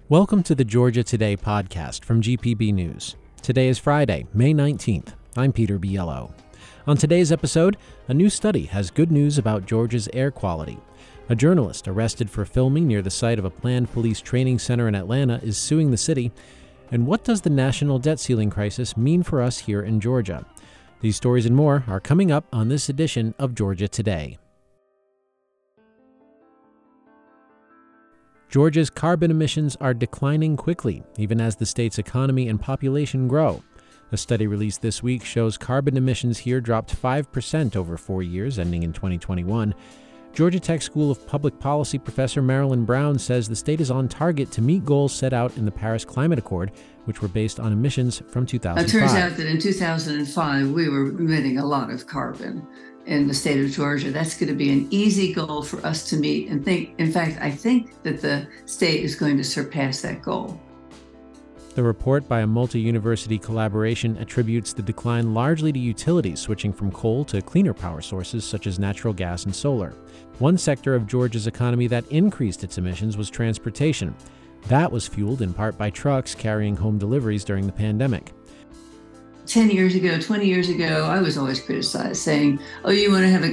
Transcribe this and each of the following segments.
Welcome to the Georgia Today podcast from GPB News. Today is Friday, May 19th. I'm Peter Biello. On today's episode, a new study has good news about Georgia's air quality. A journalist arrested for filming near the site of a planned police training center in Atlanta is suing the city. And what does the national debt ceiling crisis mean for us here in Georgia? These stories and more are coming up on this edition of Georgia Today. Georgia's carbon emissions are declining quickly, even as the state's economy and population grow. A study released this week shows carbon emissions here dropped 5% over 4 years, ending in 2021. Georgia Tech School of Public Policy professor Marilyn Brown says the state is on target to meet goals set out in the Paris Climate Accord, which were based on emissions from 2005. It turns out that in 2005, we were emitting a lot of carbon in the state of Georgia. That's going to be an easy goal for us to meet and I think that the state is going to surpass that goal. The report by a multi-university collaboration attributes the decline largely to utilities switching from coal to cleaner power sources such as natural gas and solar. One sector of Georgia's economy that increased its emissions was transportation. That was fueled in part by trucks carrying home deliveries during the pandemic. 10 years ago, 20 years ago, I was always criticized saying, oh, you want to have a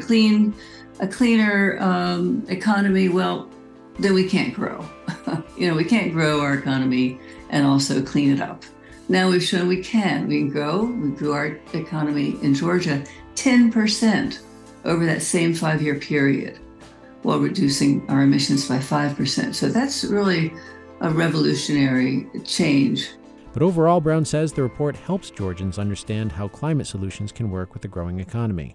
cleaner economy? Well, then we can't grow. We can't grow our economy and also clean it up. Now we've shown we can. We can grow. We grew our economy in Georgia 10% over that same 5-year period while reducing our emissions by 5%. So that's really a revolutionary change. But overall, Brown says the report helps Georgians understand how climate solutions can work with a growing economy.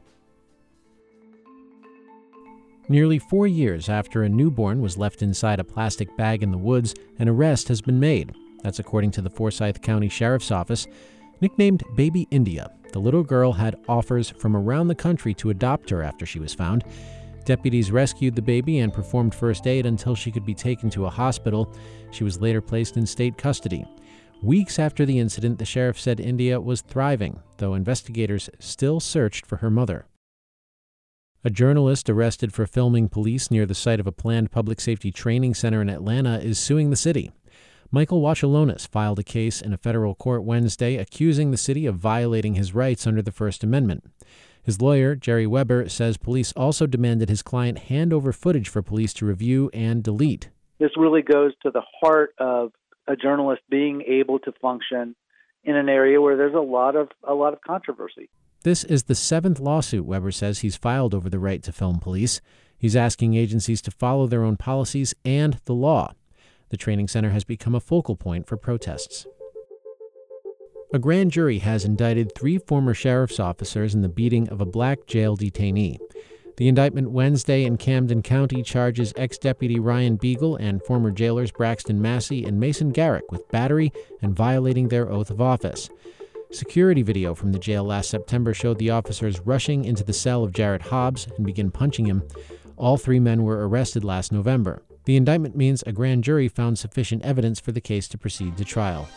Nearly 4 years after a newborn was left inside a plastic bag in the woods, an arrest has been made. That's according to the Forsyth County Sheriff's Office. Nicknamed Baby India, the little girl had offers from around the country to adopt her after she was found. Deputies rescued the baby and performed first aid until she could be taken to a hospital. She was later placed in state custody. Weeks after the incident, the sheriff said India was thriving, though investigators still searched for her mother. A journalist arrested for filming police near the site of a planned public safety training center in Atlanta is suing the city. Michael Wachilonis filed a case in a federal court Wednesday accusing the city of violating his rights under the First Amendment. His lawyer, Jerry Weber, says police also demanded his client hand over footage for police to review and delete. This really goes to the heart of a journalist being able to function in an area where there's a lot of controversy. This is the 7th lawsuit Weber says he's filed over the right to film police. He's asking agencies to follow their own policies and the law. The training center has become a focal point for protests. A grand jury has indicted 3 former sheriff's officers in the beating of a black jail detainee. The indictment Wednesday in Camden County charges ex-deputy Ryan Beagle and former jailers Braxton Massey and Mason Garrick with battery and violating their oath of office. Security video from the jail last September showed the officers rushing into the cell of Jarrett Hobbs and begin punching him. All 3 men were arrested last November. The indictment means a grand jury found sufficient evidence for the case to proceed to trial.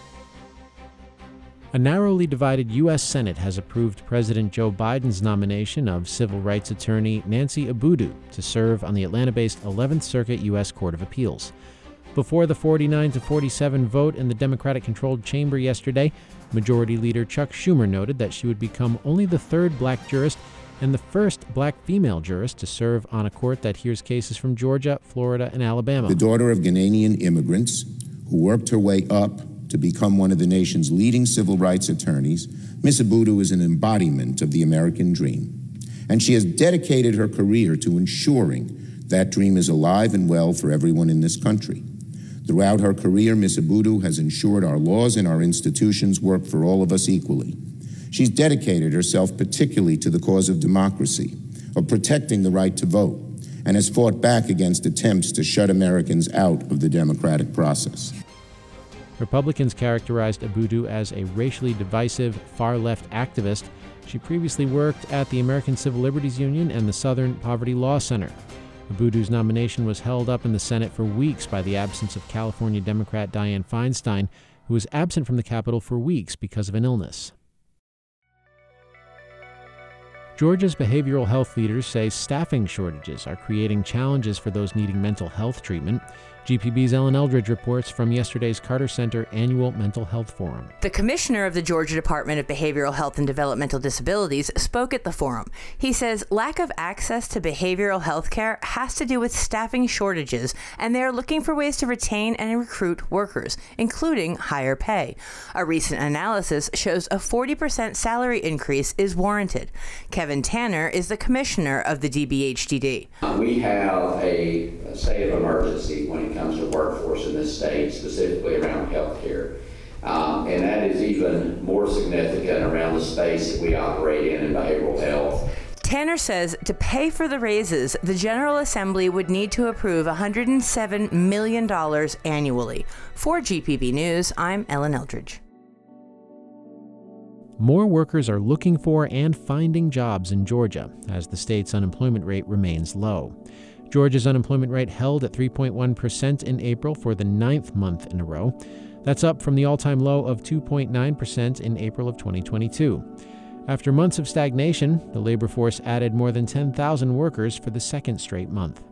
A narrowly divided U.S. Senate has approved President Joe Biden's nomination of civil rights attorney Nancy Abudu to serve on the Atlanta-based 11th Circuit U.S. Court of Appeals. Before the 49-47 vote in the Democratic-controlled chamber yesterday, Majority Leader Chuck Schumer noted that she would become only the 3rd black jurist and the 1st black female jurist to serve on a court that hears cases from Georgia, Florida, and Alabama. The daughter of Ghanaian immigrants who worked her way up to become one of the nation's leading civil rights attorneys, Ms. Abudu is an embodiment of the American dream. And she has dedicated her career to ensuring that dream is alive and well for everyone in this country. Throughout her career, Ms. Abudu has ensured our laws and our institutions work for all of us equally. She's dedicated herself particularly to the cause of democracy, of protecting the right to vote, and has fought back against attempts to shut Americans out of the democratic process. Republicans characterized Abudu as a racially divisive, far-left activist. She previously worked at the American Civil Liberties Union and the Southern Poverty Law Center. Abudu's nomination was held up in the Senate for weeks by the absence of California Democrat Dianne Feinstein, who was absent from the Capitol for weeks because of an illness. Georgia's behavioral health leaders say staffing shortages are creating challenges for those needing mental health treatment. GPB's Ellen Eldridge reports from yesterday's Carter Center Annual Mental Health Forum. The commissioner of the Georgia Department of Behavioral Health and Developmental Disabilities spoke at the forum. He says lack of access to behavioral health care has to do with staffing shortages, and they are looking for ways to retain and recruit workers, including higher pay. A recent analysis shows a 40% salary increase is warranted. Kevin Tanner is the commissioner of the DBHDD. We have a state of emergency when it comes to workforce in this state, specifically around healthcare. And that is even more significant around the space that we operate in behavioral health. Tanner says to pay for the raises, the General Assembly would need to approve $107 million annually. For GPB News, I'm Ellen Eldridge. More workers are looking for and finding jobs in Georgia as the state's unemployment rate remains low. Georgia's unemployment rate held at 3.1% in April for the 9th month in a row. That's up from the all-time low of 2.9% in April of 2022. After months of stagnation, the labor force added more than 10,000 workers for the second straight month.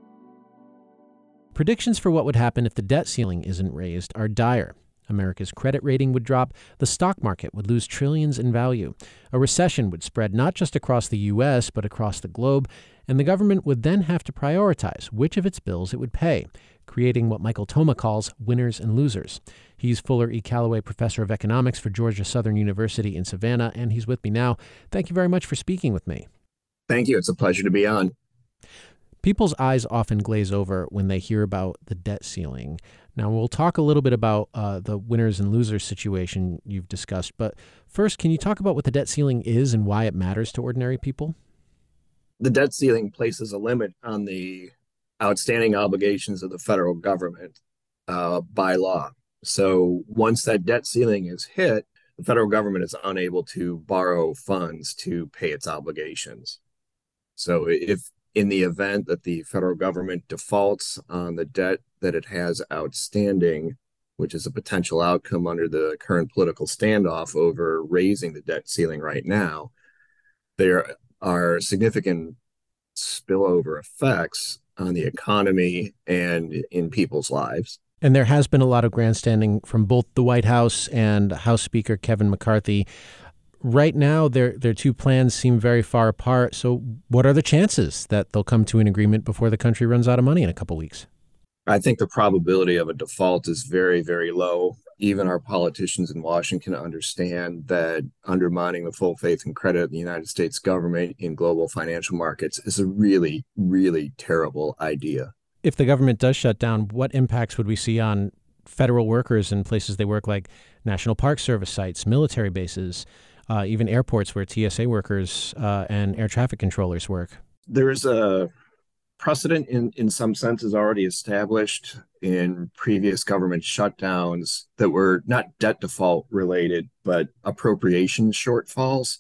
Predictions for what would happen if the debt ceiling isn't raised are dire. America's credit rating would drop, the stock market would lose trillions in value, a recession would spread not just across the U.S., but across the globe, and the government would then have to prioritize which of its bills it would pay, creating what Michael Toma calls winners and losers. He's Fuller E. Callaway Professor of Economics for Georgia Southern University in Savannah, and he's with me now. Thank you very much for speaking with me. Thank you. It's a pleasure to be on. People's eyes often glaze over when they hear about the debt ceiling. Now, we'll talk a little bit about the winners and losers situation you've discussed, but first, can you talk about what the debt ceiling is and why it matters to ordinary people? The debt ceiling places a limit on the outstanding obligations of the federal government by law. So once that debt ceiling is hit, the federal government is unable to borrow funds to pay its obligations. So if in the event that the federal government defaults on the debt that it has outstanding, which is a potential outcome under the current political standoff over raising the debt ceiling right now, there are significant spillover effects on the economy and in people's lives. And there has been a lot of grandstanding from both the White House and House Speaker Kevin McCarthy. Right now, their two plans seem very far apart. So what are the chances that they'll come to an agreement before the country runs out of money in a couple weeks? I think the probability of a default is very, very low. Even our politicians in Washington understand that undermining the full faith and credit of the United States government in global financial markets is a really, really terrible idea. If the government does shut down, what impacts would we see on federal workers in places they work, like National Park Service sites, military bases, even airports where TSA workers and air traffic controllers work? There is a precedent in some senses already established in previous government shutdowns that were not debt default related, but appropriation shortfalls.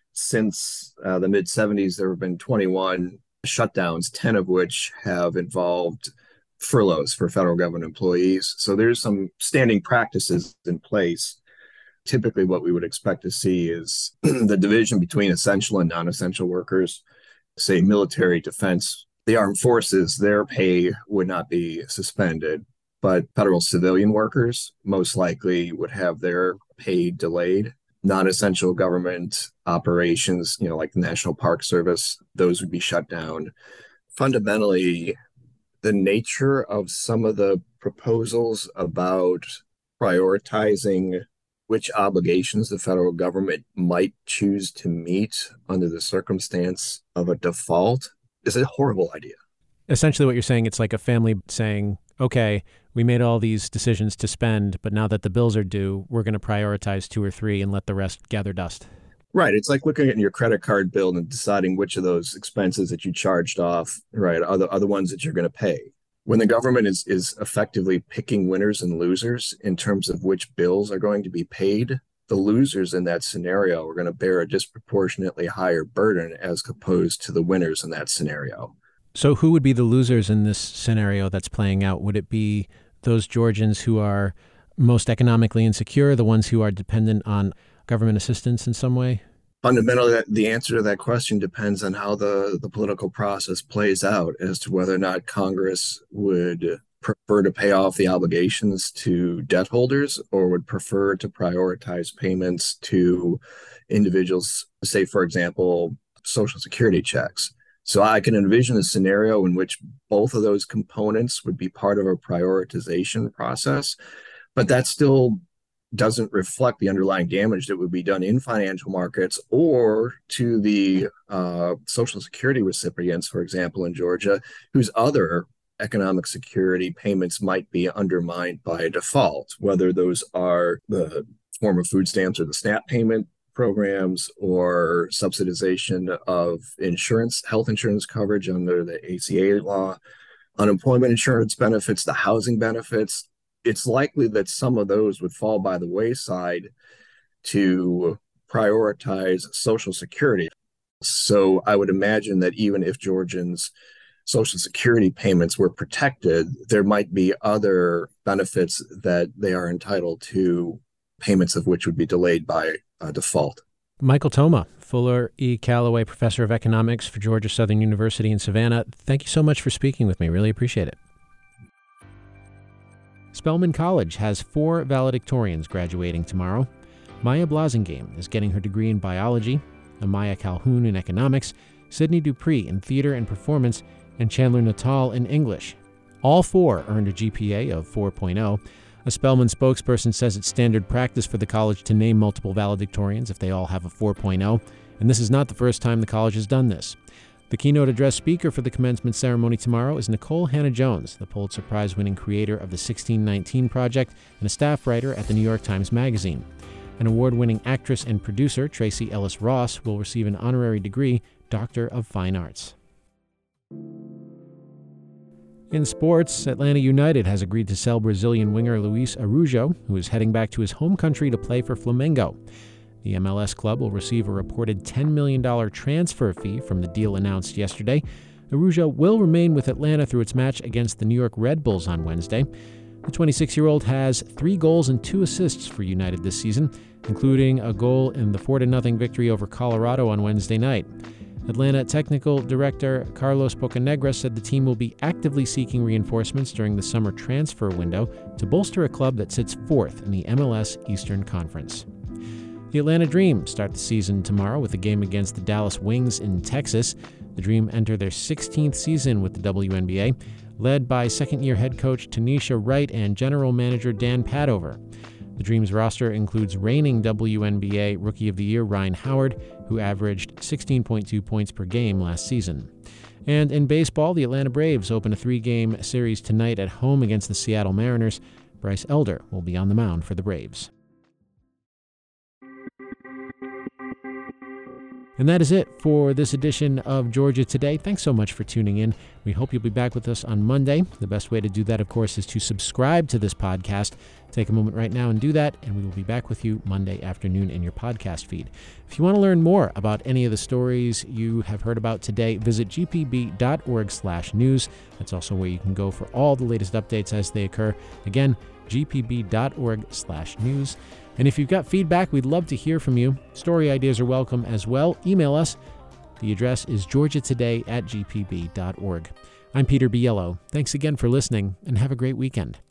Since the mid-'70s, there have been 21 shutdowns, 10 of which have involved furloughs for federal government employees. So there's some standing practices in place. Typically, what we would expect to see is the division between essential and non-essential workers, say military, defense, the armed forces, their pay would not be suspended, but federal civilian workers most likely would have their pay delayed. Non-essential government operations, like the National Park Service, those would be shut down. Fundamentally, the nature of some of the proposals about prioritizing which obligations the federal government might choose to meet under the circumstance of a default is a horrible idea. Essentially what you're saying, it's like a family saying, okay, we made all these decisions to spend, but now that the bills are due, we're going to prioritize 2 or 3 and let the rest gather dust. Right. It's like looking at your credit card bill and deciding which of those expenses that you charged off, right, are the ones that you're going to pay. When the government is effectively picking winners and losers in terms of which bills are going to be paid, the losers in that scenario are going to bear a disproportionately higher burden as opposed to the winners in that scenario. So who would be the losers in this scenario that's playing out? Would it be those Georgians who are most economically insecure, the ones who are dependent on government assistance in some way? Fundamentally, the answer to that question depends on how the political process plays out as to whether or not Congress would prefer to pay off the obligations to debt holders or would prefer to prioritize payments to individuals, say, for example, Social Security checks. So I can envision a scenario in which both of those components would be part of a prioritization process, but that still doesn't reflect the underlying damage that would be done in financial markets or to the Social Security recipients, for example, in Georgia, whose other economic security payments might be undermined by a default, whether those are the form of food stamps or the SNAP payment programs or subsidization of insurance, health insurance coverage under the ACA law, unemployment insurance benefits, the housing benefits. It's likely that some of those would fall by the wayside to prioritize Social Security. So I would imagine that even if Georgians' Social Security payments were protected, there might be other benefits that they are entitled to, payments of which would be delayed by default. Michael Toma, Fuller E. Callaway Professor of Economics for Georgia Southern University in Savannah. Thank you so much for speaking with me. Really appreciate it. Spelman College has 4 valedictorians graduating tomorrow. Maya Blasingame is getting her degree in biology, Amaya Calhoun in economics, Sydney Dupree in theater and performance, and Chandler Natal in English. All 4 earned a GPA of 4.0. A Spelman spokesperson says it's standard practice for the college to name multiple valedictorians if they all have a 4.0, and this is not the first time the college has done this. The keynote address speaker for the commencement ceremony tomorrow is Nicole Hannah-Jones, the Pulitzer Prize-winning creator of the 1619 Project and a staff writer at the New York Times Magazine. An award-winning actress and producer, Tracy Ellis Ross, will receive an honorary degree, Doctor of Fine Arts. In sports, Atlanta United has agreed to sell Brazilian winger Luis Araujo, who is heading back to his home country to play for Flamengo. The MLS club will receive a reported $10 million transfer fee from the deal announced yesterday. Araujo will remain with Atlanta through its match against the New York Red Bulls on Wednesday. The 26-year-old has 3 goals and 2 assists for United this season, including a goal in the 4-0 victory over Colorado on Wednesday night. Atlanta Technical Director Carlos Bocanegra said the team will be actively seeking reinforcements during the summer transfer window to bolster a club that sits 4th in the MLS Eastern Conference. The Atlanta Dream start the season tomorrow with a game against the Dallas Wings in Texas. The Dream enter their 16th season with the WNBA, led by second-year head coach Tanisha Wright and general manager Dan Padover. The Dream's roster includes reigning WNBA Rookie of the Year Ryan Howard, who averaged 16.2 points per game last season. And in baseball, the Atlanta Braves open a 3-game series tonight at home against the Seattle Mariners. Bryce Elder will be on the mound for the Braves. And that is it for this edition of Georgia Today. Thanks so much for tuning in. We hope you'll be back with us on Monday. The best way to do that, of course, is to subscribe to this podcast. Take a moment right now and do that, and we will be back with you Monday afternoon in your podcast feed. If you want to learn more about any of the stories you have heard about today, visit gpb.org/news. That's also where you can go for all the latest updates as they occur. Again, gpb.org/news. And if you've got feedback, we'd love to hear from you. Story ideas are welcome as well. Email us. The address is georgiatoday@gpb.org. I'm Peter Biello. Thanks again for listening, and have a great weekend.